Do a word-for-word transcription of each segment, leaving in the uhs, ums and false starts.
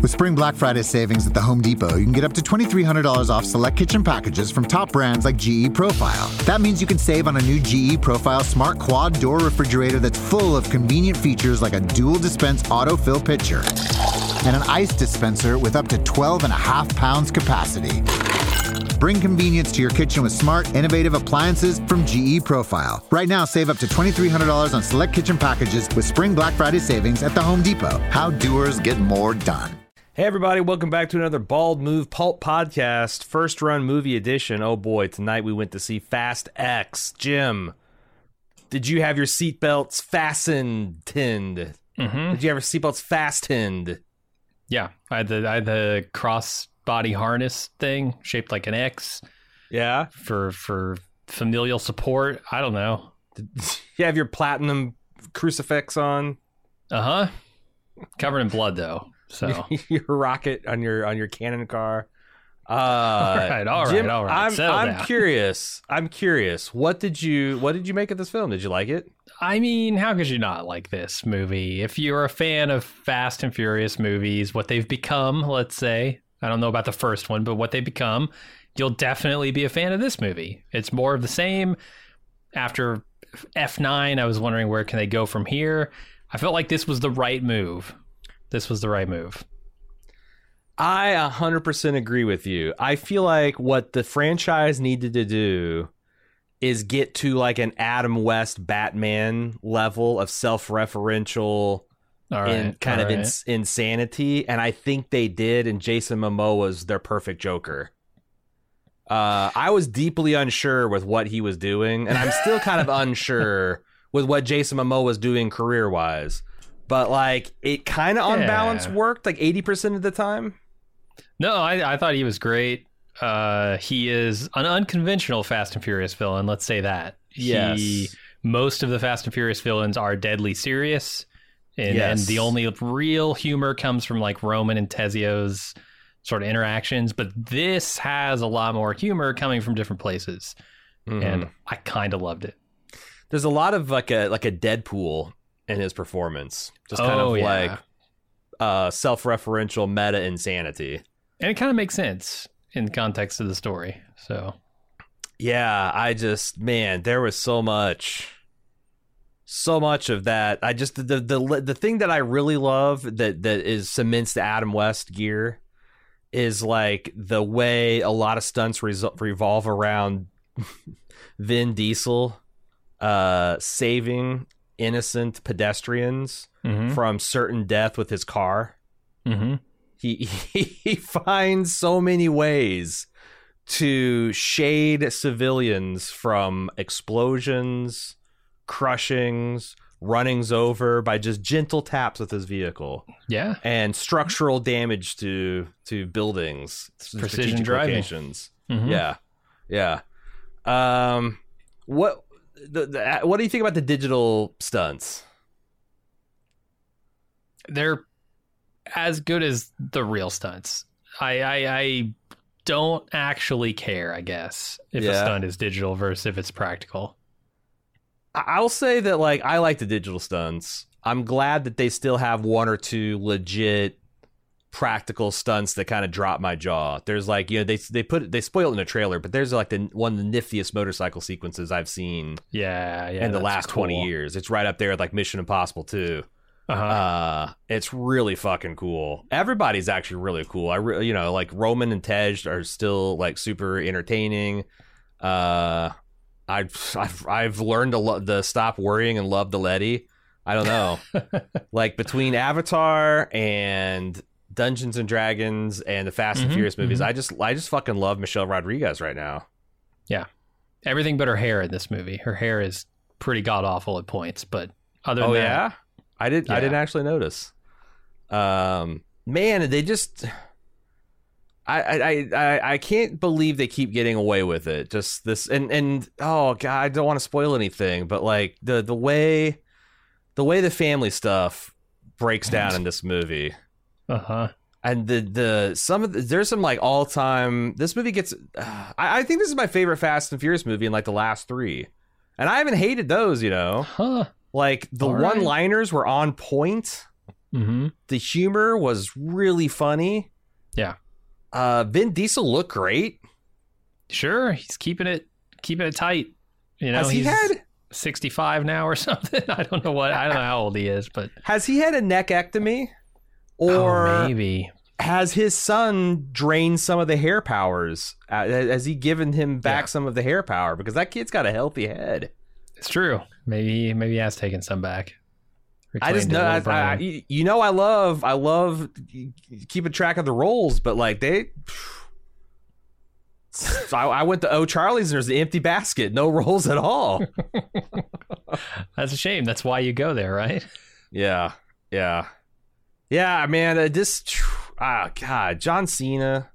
With Spring Black Friday savings at the Home Depot, you can get up to twenty-three hundred dollars off select kitchen packages from top brands like G E Profile. That means you can save on a new G E Profile Smart Quad Door refrigerator that's full of convenient features like a dual dispense autofill pitcher and an ice dispenser with up to twelve and a half pounds capacity. Bring convenience to your kitchen with smart, innovative appliances from G E Profile. Right now, save up to twenty-three hundred dollars on select kitchen packages with Spring Black Friday savings at the Home Depot. How doers get more done. Hey everybody, welcome back to another Bald Move Pulp podcast, first run movie edition. Oh boy, tonight we went to see Fast X. Jim, did you have your seatbelts fastened? Mm-hmm. Did you have your seatbelts fastened? Yeah, I had the I had the cross body harness thing shaped like an X. Yeah, for for familial support. I don't know. Did you have your platinum crucifix on? Uh huh. Covered in blood though. So your rocket on your on your cannon car. Uh, all right, all right, Jim, all right. I'm, Settle I'm down. curious. I'm curious. What did you What did you make of this film? Did you like it? I mean, how could you not like this movie? If you're a fan of Fast and Furious movies, what they've become, let's say, I don't know about the first one, but what they become, you'll definitely be a fan of this movie. It's more of the same. After F nine, I was wondering where can they go from here. I felt like this was the right move. This was the right move. I one hundred percent agree with you. I feel like what the franchise needed to do is get to like an Adam West Batman level of self-referential All right, and kind all of right. ins- insanity, and I think they did, and Jason Momoa was their perfect Joker. Uh, I was deeply unsure with what he was doing, and I'm still kind of unsure with what Jason Momoa was doing career-wise. But, like, it kind of on Yeah. balance worked, like, eighty percent of the time. No, I, I thought he was great. Uh, he is an unconventional Fast and Furious villain, let's say that. Yes. He, most of the Fast and Furious villains are deadly serious. And, Yes. and the only real humor comes from, like, Roman and Tezio's sort of interactions. But this has a lot more humor coming from different places. Mhm. And I kind of loved it. There's a lot of, like, a like a Deadpool in his performance. Just kind Oh, of, yeah. like, uh, self-referential meta insanity. And it kind of makes sense in the context of the story. So, Yeah, I just, man, there was so much, so much of that. I just, the the the thing that I really love that that is cements the Adam West gear is like the way a lot of stunts resol- revolve around Vin Diesel uh, saving innocent pedestrians mhm. from certain death with his car. Mm-hmm. He, he he finds so many ways to shade civilians from explosions, crushings, runnings over by just gentle taps with his vehicle, Yeah. and structural damage to to buildings, Precision strategic driving. locations. Mhm. Yeah, yeah. Um, what the, the what do you think about the digital stunts? They're as good as the real stunts. I I, I don't actually care, I guess, if a Yeah. stunt is digital versus if it's practical. I- I'll say that, like, I like the digital stunts. I'm glad that they still have one or two legit practical stunts that kind of drop my jaw. There's like, you know, they they put they spoil it in a trailer, but there's like the one of the niftiest motorcycle sequences I've seen Yeah, yeah. in the that's last twenty cool. years. It's right up there with like Mission Impossible two. Uh-huh. Uh, it's really fucking cool. Everybody's actually really cool. I, re- you know, like Roman and Tej are still like super entertaining. Uh, I've I've I've learned to lo- to stop worrying and love the Letty. I don't know, like between Avatar and Dungeons and Dragons and the Fast and Mhm, Furious movies, mhm. I just I just fucking love Michelle Rodriguez right now. Everything but her hair in this movie. Her hair is pretty god awful at points, but other than Oh that, yeah, I did. I Yeah. didn't actually notice. Um, man, they just. I, I I I can't believe they keep getting away with it. Just this and and oh god, I don't want to spoil anything, but like the the way, the way the family stuff breaks down in this movie, uh-huh. and the the some of the, there's some like all time. This movie gets. Uh, I I think this is my favorite Fast and Furious movie in like the last three, and I haven't hated those. You know. Huh. Like the All right. one-liners were on point. Mm-hmm. The humor was really funny. Yeah. Uh, Vin Diesel looked great. Sure, he's keeping it keeping it tight. You know, Has he he's had sixty-five now or something. I don't know what. I don't know how old he is, but has he had a neckectomy, or oh, maybe has his son drained some of the hair powers? Uh, has he given him back Yeah. some of the hair power? Because that kid's got a healthy head. it's true. Maybe maybe he has taken some back. I just Reclaimed know, his I, little I, brain. you know, I love, I love keeping track of the roles, but like they, I, I went to O'Charlie's and there's an empty basket, no rolls at all. That's a shame. That's why you go there, right? Yeah, yeah, yeah, man. Uh, this, ah, God, John Cena.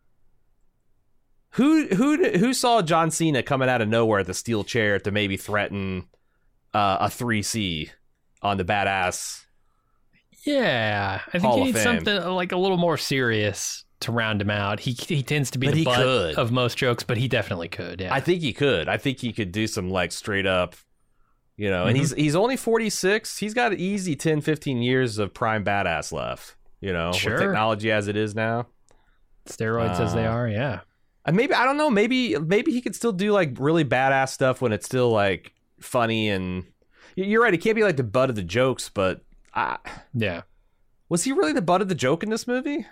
Who who who saw John Cena coming out of nowhere at the steel chair to maybe threaten uh, a three C on the badass? Yeah, I think Hall he of needs Fame. something like a little more serious to round him out. He he tends to be But the he butt could. of most jokes, but he definitely could. Yeah, I think he could. I think he could do some like straight up, you know. And Mhm. he's he's only forty-six. He's got easy ten, fifteen years of prime badass left. You know, Sure. with technology as it is now. steroids as they Uh, are. Yeah, And maybe I don't know. Maybe maybe he could still do like really badass stuff when it's still like funny and. You're right. It can't be like the butt of the jokes, but I, yeah. was he really the butt of the joke in this movie?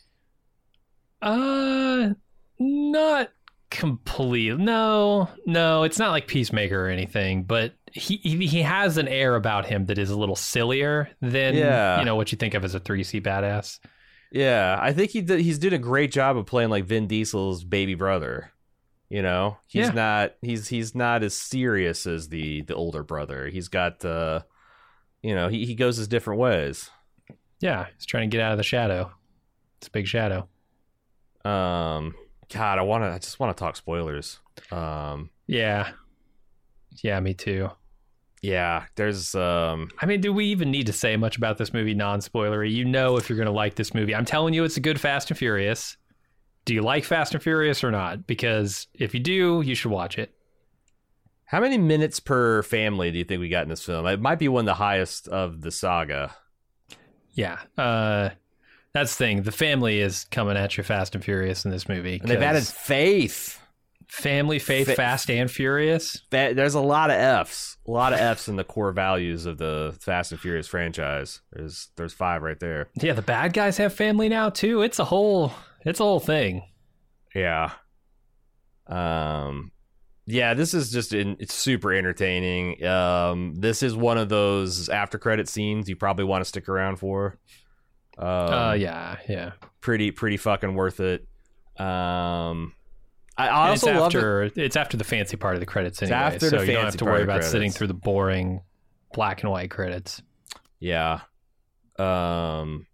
Uh, not complete. No, no, it's not like Peacemaker or anything. But he he, he has an air about him that is a little sillier than Yeah. you know what you think of as a three C badass. Yeah, I think he did, he's doing a great job of playing like Vin Diesel's baby brother. You know, he's Yeah. not he's he's not as serious as the the older brother. He's got uh, you know, he he goes his different ways. Yeah, he's trying to get out of the shadow. It's a big shadow. Um, God, I want to I just want to talk spoilers. Um, Yeah, yeah, me too. yeah, there's um, I mean, do we even need to say much about this movie non-spoilery? You know if you're going to like this movie. I'm telling you, it's a good Fast and Furious. Do you like Fast and Furious or not? Because if you do, you should watch it. how many minutes per family do you think we got in this film? It might be one of the highest of the saga. Yeah, uh, that's the thing. The family is coming at you Fast and Furious in this movie. And they've added 'cause faith. family, faith, Fa- Fast and Furious. Fa- There's a lot of F's, a lot of F's in the core values of the Fast and Furious franchise. There's there's five right there. Yeah, the bad guys have family now too. It's a whole, it's a whole thing. Yeah. Um, yeah, this is just in, it's super entertaining. Um, this is one of those after credit scenes you probably want to stick around for. Um, uh, yeah, yeah. pretty pretty fucking worth it. Um, I, I And also it's love it. after it's after the fancy part of the credits anyway, after so the you don't fancy have to part worry of the about sitting credits. through the boring black and white credits. Yeah. Um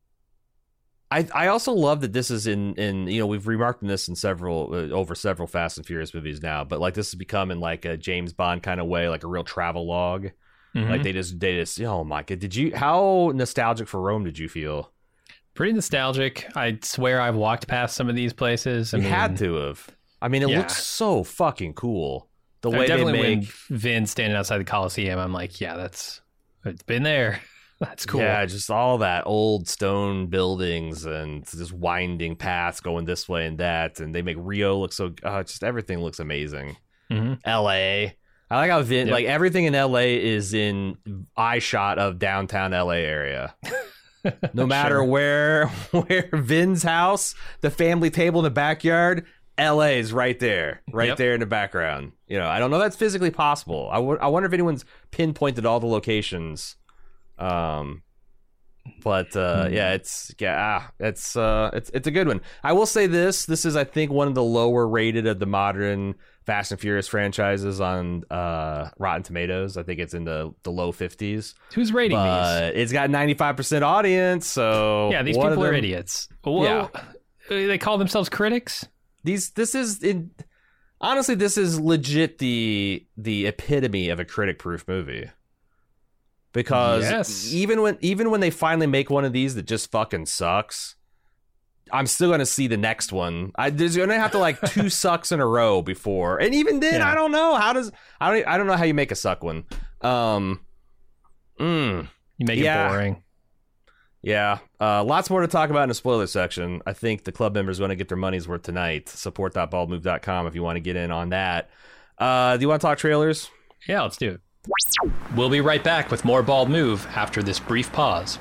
I I also love that this is in in you know we've remarked on this in several uh, over several Fast and Furious movies now, but like this has become in like a James Bond kind of way, like a real travel log. Mhm. Like they just they just oh my god, did you how nostalgic for Rome did you feel? Pretty nostalgic. I swear I've walked past some of these places. I You mean, had to have. I mean, it yeah. looks so fucking cool. The I way they definitely make when Vin's standing outside the Coliseum, I'm like, yeah, that's it's been there. That's cool. Yeah, just all that old stone buildings and just winding paths going this way and that, and they make Rio look so. Uh, just everything looks amazing. hmm L A. I like how Vin, Yep. like everything in L A is in eye shot of downtown L A area. No matter Sure. where where Vin's house, the family table in the backyard, L A is right there, right Yep. there in the background. You know, I don't know if that's physically possible. I, w- I wonder if anyone's pinpointed all the locations. Um, but uh, Hmm. yeah, it's yeah, ah, it's uh, it's it's a good one. I will say this: this is, I think, one of the lower rated of the modern Fast and Furious franchises on uh, Rotten Tomatoes. I think it's in the the low fifties. Who's rating these? But it's got ninety-five percent audience, so Yeah, these one people of are them- idiots. Well, uh, they call themselves critics. These this is in honestly, this is legit the the epitome of a critic proof movie. Because Yes. even when even when they finally make one of these that just fucking sucks, I'm still gonna see the next one. I there's gonna have to like two sucks in a row before, and even then, Yeah. I don't know how does I don't I don't know how you make a suck one. Um, mm, You make Yeah. it boring. Yeah, uh, lots more to talk about in the spoiler section. I think the club members want to get their money's worth tonight. support dot bald move dot com if you want to get in on that. Uh, do you want to talk trailers? Yeah, let's do it. We'll be right back with more Bald Move after this brief pause.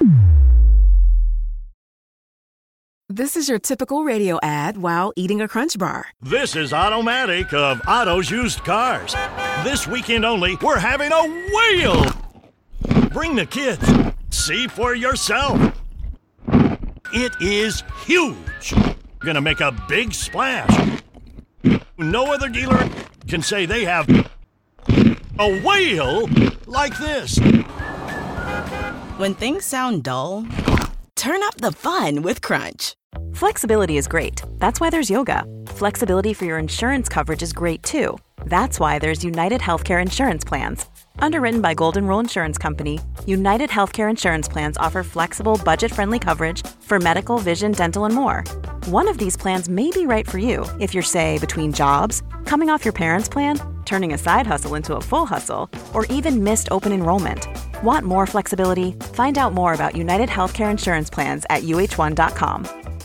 This is your typical radio ad while eating a Crunch Bar. This is Automatic of Otto's Used Cars. This weekend only, we're having a whale! Bring the kids. See for yourself. It is huge. Gonna make a big splash. No other dealer can say they have a whale like this. When things sound dull, turn up the fun with Crunch. Flexibility is great. That's why there's yoga. Flexibility for your insurance coverage is great too. That's why there's United Healthcare Insurance Plans. Underwritten by Golden Rule Insurance Company, United Healthcare Insurance Plans offer flexible, budget-friendly coverage for medical, vision, dental, and more. One of these plans may be right for you if you're, say, between jobs, coming off your parents' plan, turning a side hustle into a full hustle, or even missed open enrollment. Want more flexibility? Find out more about United Healthcare Insurance Plans at U H one dot com.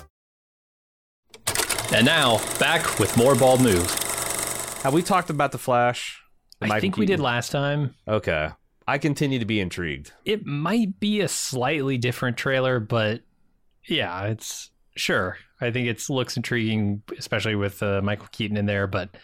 And now, back with more Bald Move. Have we talked about The Flash? I Michael think we Keaton? did last time. Okay. I continue to be intrigued. It might be a slightly different trailer, but yeah, it's sure. I think it looks intriguing, especially with uh, Michael Keaton in there, but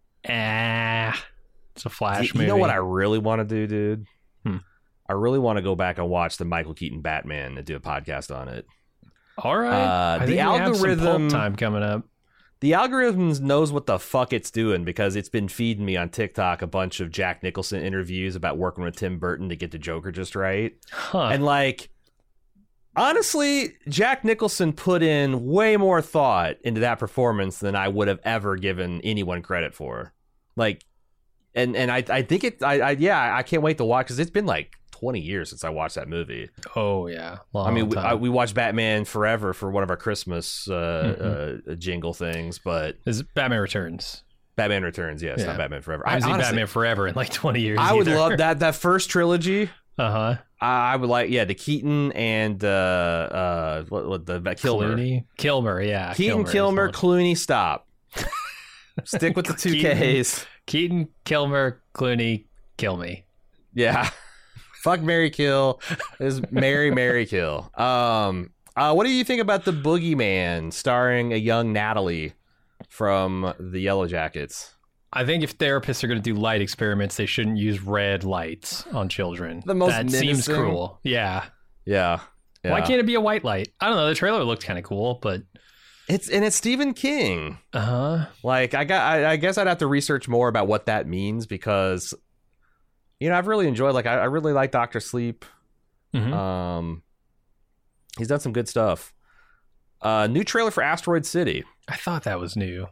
eh, it's a Flash you, movie. You know what I really want to do, dude? Hmm. I really want to go back and watch the Michael Keaton Batman and do a podcast on it. All right. Uh, I the think we have some algorithm- pulp time coming up. The algorithm knows what the fuck it's doing because it's been feeding me on TikTok a bunch of Jack Nicholson interviews about working with Tim Burton to get the Joker just right. Huh. And like, honestly, Jack Nicholson put in way more thought into that performance than I would have ever given anyone credit for. Like, and and I I think it I, I yeah I can't wait to watch because it's been like twenty years since I watched that movie. Oh yeah, long I mean, we, time. I, we watched Batman Forever for one of our Christmas uh, Mm-hmm. uh, jingle things, but Is Batman Returns? Batman Returns, yes, Yeah. not Batman Forever. I haven't seen honestly, Batman Forever in like twenty years. I would either. love that that first trilogy. Uh huh. I, I would like, yeah, the Keaton and uh, uh, what, what the Kilmer, Clooney? Kilmer, yeah. Keaton, Kilmer, Kilmer, is the Clooney. Stop. Stick with the two Keaton. Ks. one. Keaton, Kilmer, Clooney, kill me. Yeah. Fuck Mary Kill is Mary Mary Kill. Um, uh, what do you think about the Boogeyman starring a young Natalie from the Yellow Jackets? I think if therapists are going to do light experiments, they shouldn't use red lights on children. The most that seems menacing. cruel. Yeah. Yeah. yeah. Why can't it be a white light? I don't know. The trailer looked kind of cool, but It's and it's Stephen King. uh huh. Like I got, I, I guess I'd have to research more about what that means because, you know, I've really enjoyed. Like I, I really like Doctor Sleep. Mhm. Um, he's done some good stuff. Uh, new trailer for Asteroid City. I thought that was new.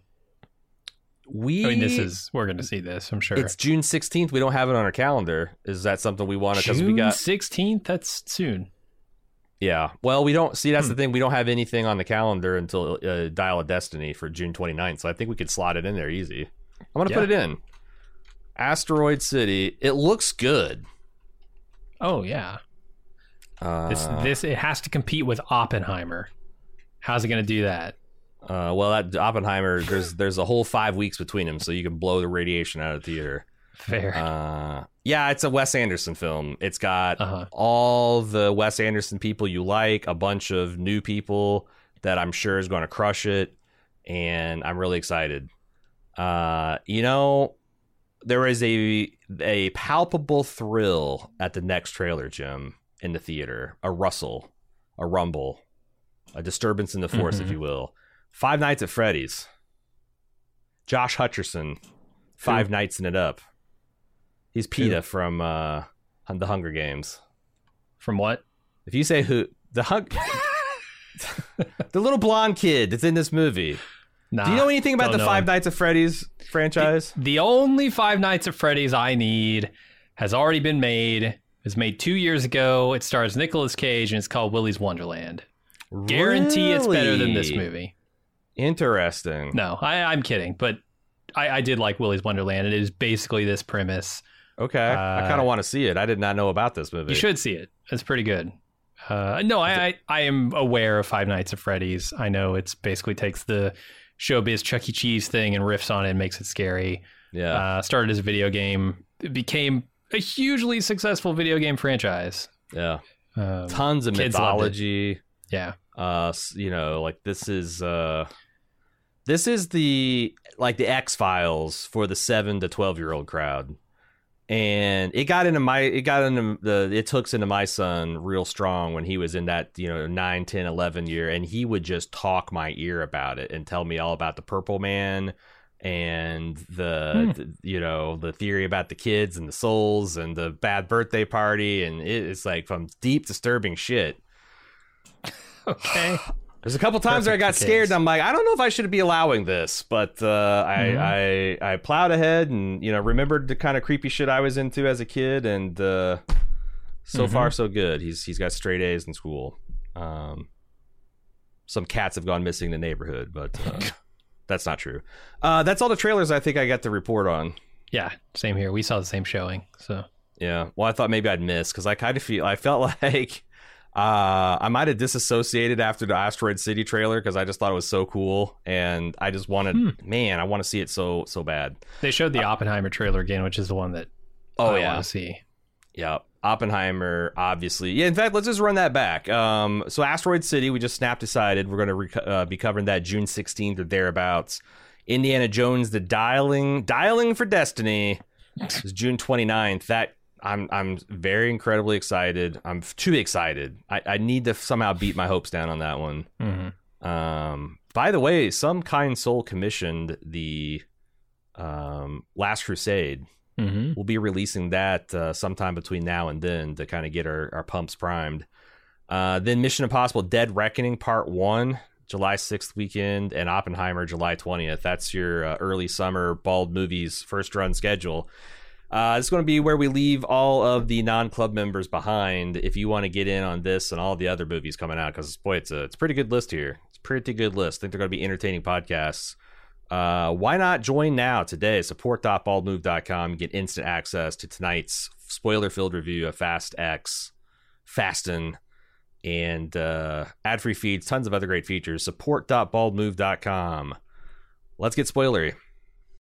We. I mean, this is we're going to see this. I'm sure. It's June sixteenth. We don't have it on our calendar. Is that something we want to? Because we June got. sixteenth. That's soon. Yeah. Well, we don't see. That's Hmm. the thing. We don't have anything on the calendar until uh, Dial of Destiny for June twenty-ninth. So I think we could slot it in there easy. I'm gonna Yeah. put it in. Asteroid City. It looks good. Oh yeah. Uh, This this it has to compete with Oppenheimer. How's it going to do that? uh, well, that Oppenheimer. There's there's a whole five weeks between them, so you can blow the radiation out of the theater. Fair. Uh, yeah, it's a Wes Anderson film. It's got Uh-huh. all the Wes Anderson people you like, a bunch of new people that I'm sure is going to crush it, and I'm really excited. Uh, you know, there is a a palpable thrill at the next trailer, Jim, in the theater. A rustle, a rumble, a disturbance in the force, Mhm. if you will. Five Nights at Freddy's. Josh Hutcherson, Five Who? Nights in It Up. He's PETA from uh, The Hunger Games. From what? If you say who, the hung, the little blonde kid that's in this movie. Nah, Do you know anything about don't the know Five him. Nights at Freddy's franchise? The only Five Nights at Freddy's I need has already been made. It was made two years ago. It stars Nicolas Cage and it's called Willy's Wonderland. Guarantee it's better than this Really? movie. Interesting. No, I, I'm kidding, but I, I did like Willy's Wonderland. It is basically this premise. Okay, I Uh, kind of want to see it. I did not know about this movie. You should see it. It's pretty good. Uh, no, I, I I am aware of Five Nights at Freddy's. I know it's basically takes the showbiz Chuck E. Cheese thing and riffs on it and makes it scary. Yeah. Uh, started as a video game. It became a hugely successful video game franchise. Yeah. Um, Tons of kids loved it. mythology. Yeah. Uh, s- you know, like this is uh, this is the like the X-Files for the seven to twelve year old crowd. And it got into my, it got into the, it took into my son real strong when he was in that, you know, nine, ten, eleven year. And he would just talk my ear about it and tell me all about the Purple Man and the, Hmm. the you know, the theory about the kids and the souls and the bad birthday party. And it, it's like from deep, disturbing shit. Okay. There's a couple times where I got Perfect for scared kids. and I'm like, I don't know if I should be allowing this, but uh, I, I I plowed ahead and, you know, remembered the kind of creepy shit I was into as a kid, and uh, so Mhm. far so good. He's he's got straight A's in school. Um, some cats have gone missing in the neighborhood, but uh, that's not true. Uh, that's all the trailers I think I got to report on. Yeah, same here. We saw the same showing. So Yeah, well, I thought maybe I'd miss because I kind of feel I felt like. Uh, I might have disassociated after the Asteroid City trailer because I just thought it was so cool, and I just wanted, Hmm. man, I want to see it so so bad. they showed the Oppenheimer trailer again, which is the one that Oh I yeah, want to see. yeah. Oppenheimer, obviously. Yeah, in fact, let's just run that back. Um, so Asteroid City, we just snap decided we're going to rec- uh, be covering that June sixteenth or thereabouts. Indiana Jones, the Dialing Dialing for Destiny is June twenty-ninth. That I'm I'm very incredibly excited. I'm too excited. I, I need to somehow beat my hopes down on that one. Mm-hmm. Um, by the way, Some Kind Soul commissioned the um, Last Crusade. Mm-hmm. We'll be releasing that uh, sometime between now and then to kind of get our, our pumps primed. Uh, then Mission Impossible Dead Reckoning Part one, July sixth weekend, and Oppenheimer, July twentieth. That's your uh, early summer Bald Movies first run schedule. Uh, it's going to be where we leave all of the non-club members behind if you want to get in on this and all the other movies coming out, because, boy, it's a, it's a pretty good list here. It's a pretty good list. I think they're going to be entertaining podcasts. Uh, why not join now today? support dot bald move dot com. Get instant access to tonight's spoiler-filled review of Fast X, Fasten, and uh, ad-free feeds, tons of other great features. support dot bald move dot com. Let's get spoilery.